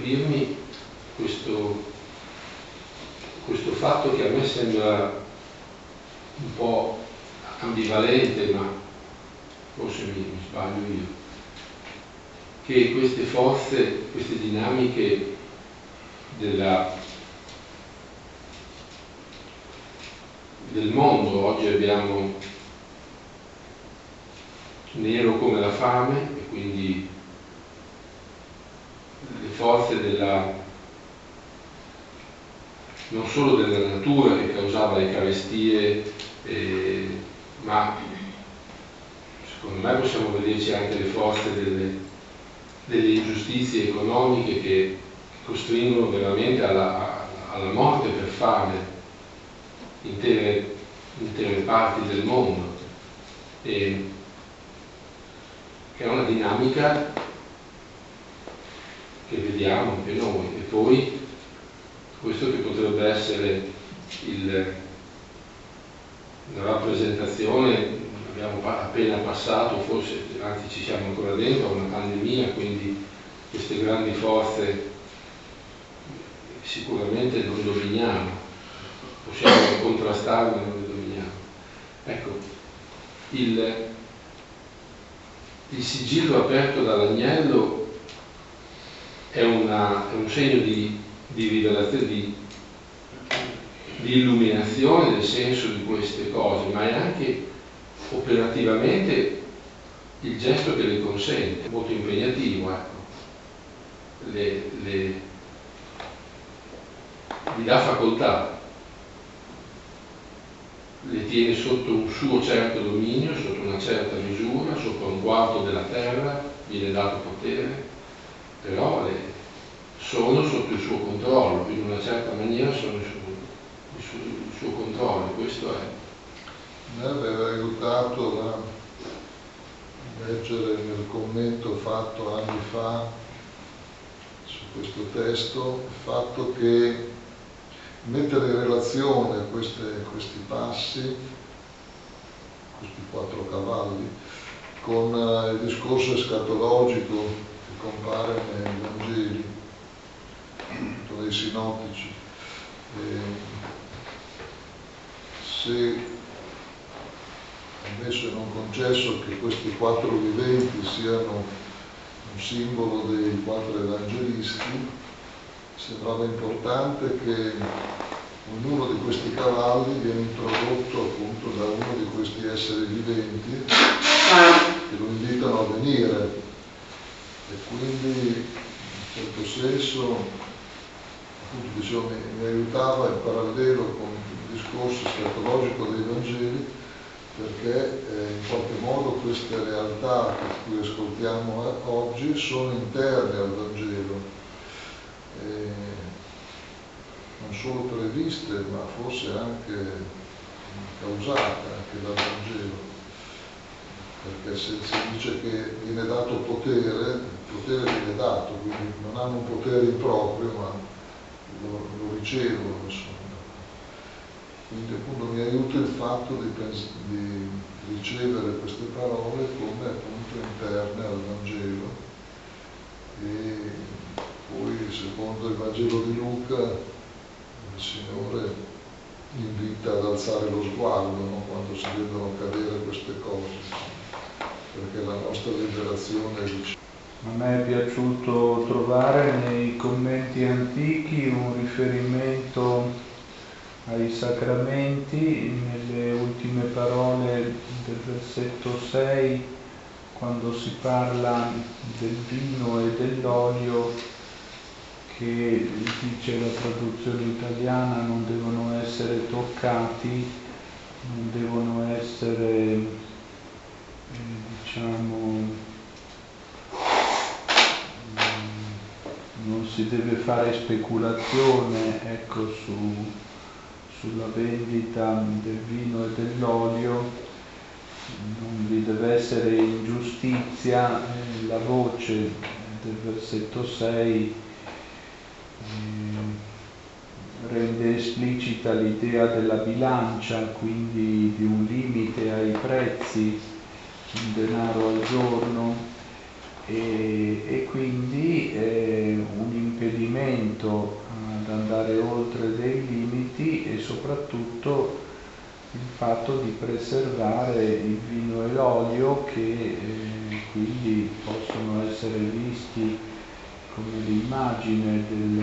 capirmi questo fatto che a me sembra un po' ambivalente, ma forse mi sbaglio io, che queste forze, queste dinamiche del mondo, oggi abbiamo nero come la fame, e quindi le forze non solo della natura che causava le carestie, ma secondo me possiamo vederci anche le forze delle ingiustizie economiche che costringono veramente alla morte per fame intere parti del mondo, che è una dinamica che vediamo anche noi. E poi questo che potrebbe essere la rappresentazione, abbiamo appena passato, forse anzi ci siamo ancora dentro, a una pandemia, quindi queste grandi forze sicuramente non dominiamo, possiamo contrastarle, non le dominiamo. Ecco, il sigillo aperto dall'agnello è un segno di rivelazione, di illuminazione del senso di queste cose, ma è anche operativamente il gesto che le consente, molto impegnativo, ecco. Gli dà facoltà, le tiene sotto un suo certo dominio, sotto una certa misura, sopra un quarto della terra, viene dato potere, però sono sotto il suo controllo, in una certa maniera sono il suo controllo. Questo è. Mi aveva aiutato a leggere nel commento fatto anni fa su questo testo il fatto che mettere in relazione questi passi, questi 4 cavalli, con il discorso escatologico che compare nei Vangeli, nei sinottici. Se invece non concesso che questi 4 viventi siano un simbolo dei 4 evangelisti, sembrava importante che ognuno di questi cavalli viene introdotto appunto da uno di questi esseri viventi che lo invitano a venire, e quindi in certo senso appunto dicevo, mi aiutava in parallelo con il discorso scatologico dei Vangeli, perché in qualche modo queste realtà che qui ascoltiamo oggi sono interne al Vangelo, non solo previste ma forse anche causate anche dal Vangelo, perché se si dice che viene dato potere, il potere viene dato, quindi non hanno un potere improprio ma lo ricevono, insomma. Quindi appunto mi aiuta il fatto di ricevere queste parole come appunto interne al Vangelo, e poi secondo il Vangelo di Luca il Signore invita ad alzare lo sguardo, no? Quando si vedono accadere queste cose, perché la nostra liberazione è vicina. A me è piaciuto trovare nei commenti antichi un riferimento ai sacramenti nelle ultime parole del versetto 6, quando si parla del vino e dell'olio, che dice la traduzione italiana non devono essere toccati, non devono essere non si deve fare speculazione, ecco, sulla vendita del vino e dell'olio, non vi deve essere ingiustizia. La voce del versetto 6 rende esplicita l'idea della bilancia, quindi di un limite ai prezzi in denaro al giorno, e quindi un impedimento spingimento ad andare oltre dei limiti e soprattutto il fatto di preservare il vino e l'olio che quindi possono essere visti come l'immagine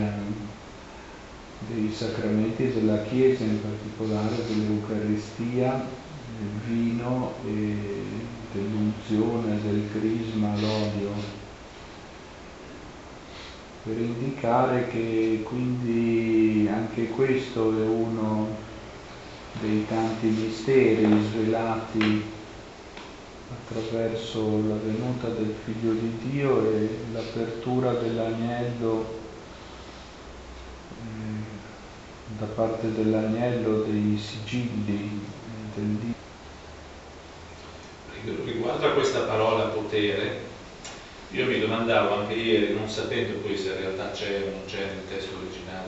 dei sacramenti della Chiesa, in particolare dell'Eucaristia, del vino e dell'unzione, del crisma, l'olio, per indicare che quindi anche questo è uno dei tanti misteri svelati attraverso la venuta del Figlio di Dio e l'apertura dell'agnello, da parte dell'agnello dei sigilli del Dio. Riguardo a questa parola potere, io mi domandavo anche ieri, non sapendo poi se in realtà c'è o non c'è nel testo originale,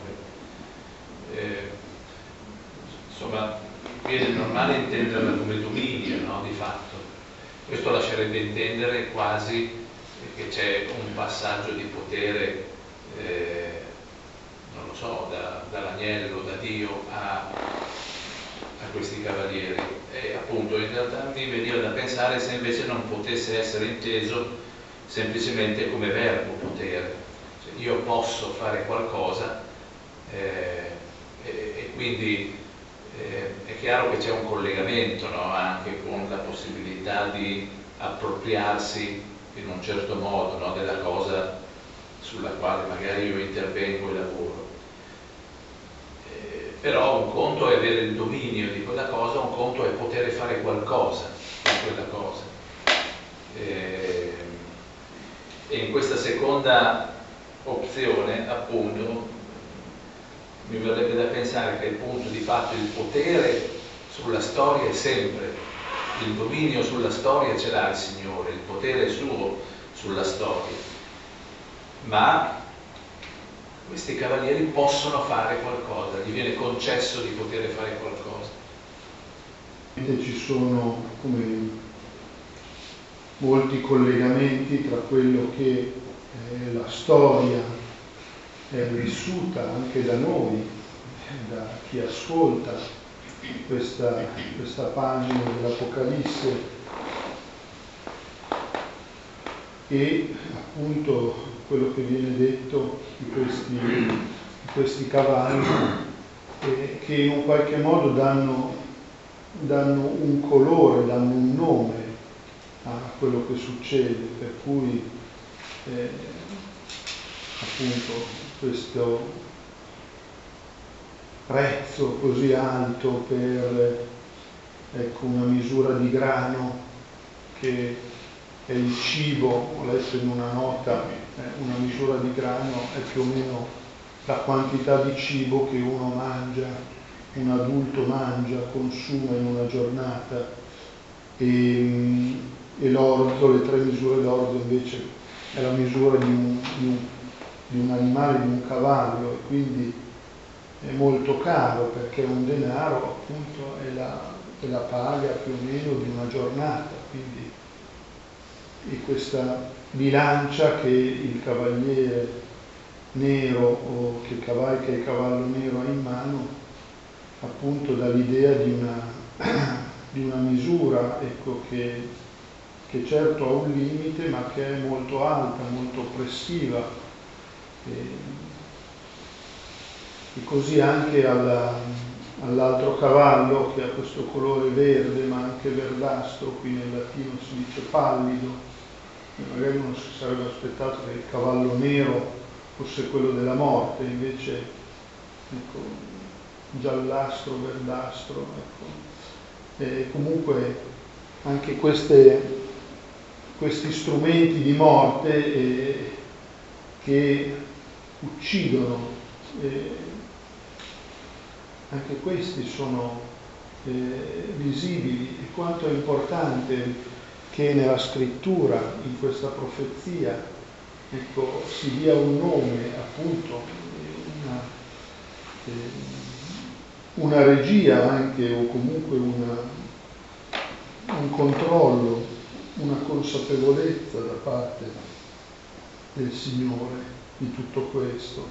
insomma, viene normale intenderla come dominio, no? Di fatto. Questo lascerebbe intendere quasi che c'è un passaggio di potere, non lo so, dall'agnello, da Dio a questi cavalieri. E appunto in realtà mi veniva da pensare se invece non potesse essere inteso semplicemente come verbo potere. Cioè, io posso fare qualcosa e quindi è chiaro che c'è un collegamento, no? Anche con la possibilità di appropriarsi in un certo modo, no? Della cosa sulla quale magari io intervengo e lavoro. Però un conto è avere il dominio di quella cosa, un conto è poter fare qualcosa con quella cosa. E in questa seconda opzione, appunto, mi verrebbe da pensare che appunto di fatto il potere sulla storia è sempre, il dominio sulla storia ce l'ha il Signore, il potere è suo sulla storia, ma questi cavalieri possono fare qualcosa, gli viene concesso di poter fare qualcosa. Ci sono come molti collegamenti tra quello che è la storia è vissuta anche da noi, da chi ascolta questa pagina dell'Apocalisse, e appunto quello che viene detto di questi cavalli che in un qualche modo danno un colore, danno un nome a quello che succede, per cui appunto questo prezzo così alto per una misura di grano che è il cibo, ho letto in una nota, una misura di grano è più o meno la quantità di cibo che uno mangia, un adulto mangia, consuma in una giornata, e l'orzo, le 3 misure d'orzo invece è la misura di un animale, di un cavallo, e quindi è molto caro perché un denaro appunto è la paga più o meno di una giornata, quindi e questa bilancia che il cavaliere nero o che il cavallo nero ha in mano appunto dà l'idea di una misura, ecco, che certo ha un limite ma che è molto alta, molto oppressiva, e così anche all'altro cavallo che ha questo colore verde ma anche verdastro, qui nel latino si dice pallido, e magari uno si sarebbe aspettato che il cavallo nero fosse quello della morte, invece ecco, giallastro, verdastro, ecco. E comunque anche questi strumenti di morte che uccidono, anche questi sono visibili, e quanto è importante che nella scrittura, in questa profezia, ecco, si dia un nome, appunto, una regia anche, o comunque un controllo, una consapevolezza da parte del Signore. di tutto questo.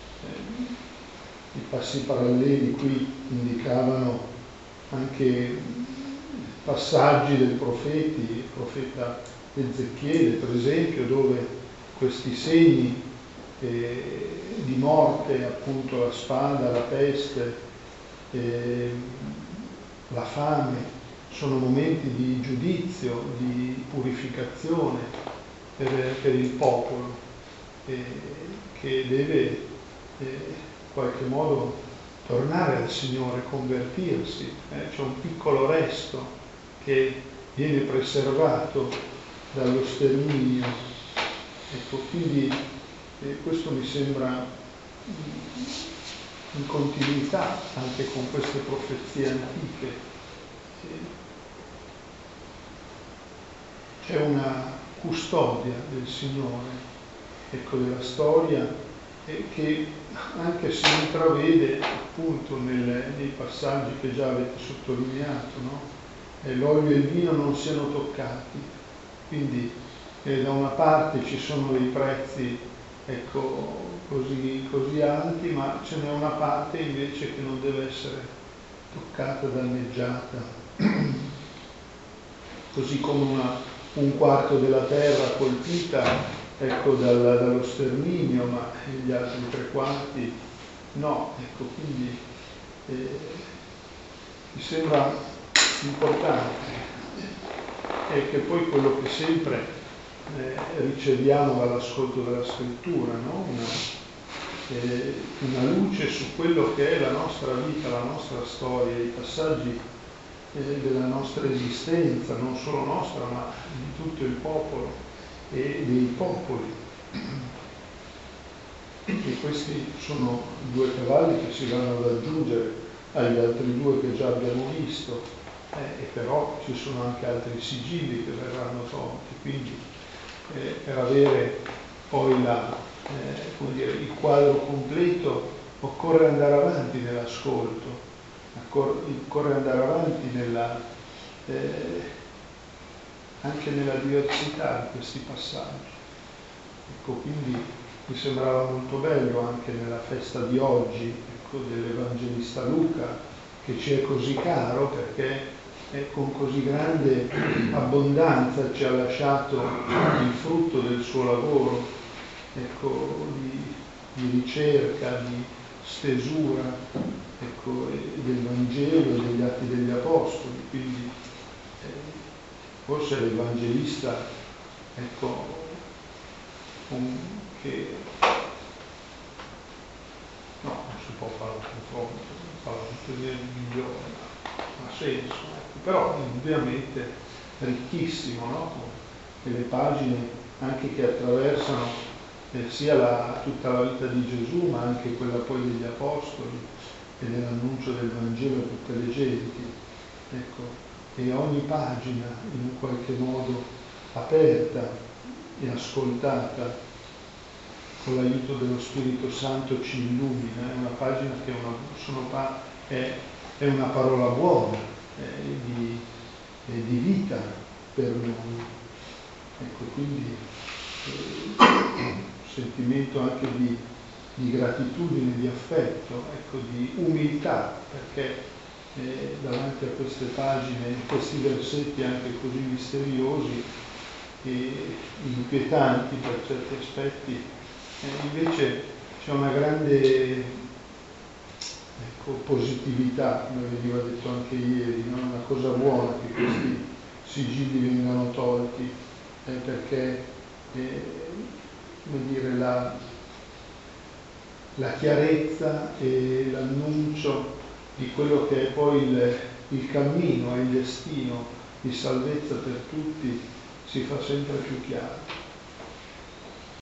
I passi paralleli qui indicavano anche passaggi del profeta Ezechiele, per esempio, dove questi segni di morte, appunto la spada, la peste, la fame, sono momenti di giudizio, di purificazione per il popolo, che deve in qualche modo tornare al Signore, convertirsi. C'è un piccolo resto che viene preservato dallo sterminio. Ecco, quindi questo mi sembra in continuità anche con queste profezie antiche. C'è una custodia del Signore, ecco, della storia, che anche si intravede appunto nei passaggi che già avete sottolineato, no? L'olio e il vino non siano toccati, quindi da una parte ci sono dei prezzi, ecco, così alti, ma ce n'è una parte invece che non deve essere toccata, danneggiata, così come un quarto della terra colpita, ecco, dallo sterminio, ma gli altri 3/4 no. Ecco, quindi mi sembra importante, è che poi quello che sempre riceviamo dall'ascolto della scrittura, no? Una luce su quello che è la nostra vita, la nostra storia, i passaggi della nostra esistenza, non solo nostra, ma di tutto il popolo e dei popoli. E questi sono 2 cavalli che si vanno ad aggiungere agli altri 2 che già abbiamo visto, e però ci sono anche altri sigilli che verranno tolti, quindi per avere poi il quadro completo occorre andare avanti nell'ascolto, occorre andare avanti anche nella diversità di questi passaggi. Ecco, quindi mi sembrava molto bello anche nella festa di oggi, ecco, dell'Evangelista Luca, che ci è così caro perché con così grande abbondanza ci ha lasciato il frutto del suo lavoro, ecco, di ricerca, di stesura, ecco, del Vangelo e degli Atti degli Apostoli. Quindi forse l'Evangelista, ecco, che no, non si può fare un confronto, il migliore, ha senso, ecco. Però indubbiamente ricchissimo, no? E le pagine anche che attraversano sia tutta la vita di Gesù, ma anche quella poi degli Apostoli e dell'annuncio del Vangelo a tutte le genti, ecco. E ogni pagina in qualche modo aperta e ascoltata con l'aiuto dello Spirito Santo ci illumina. È una pagina che è una parola buona, di vita per noi. Ecco, quindi un sentimento anche di gratitudine, di affetto, ecco, di umiltà, perché davanti a queste pagine, questi versetti anche così misteriosi e inquietanti per certi aspetti, invece c'è una grande, ecco, positività, come veniva detto anche ieri, no? Una cosa buona che questi sigilli vengano tolti, perché come dire, la chiarezza e l'annuncio di quello che è poi il cammino e il destino di salvezza per tutti si fa sempre più chiaro.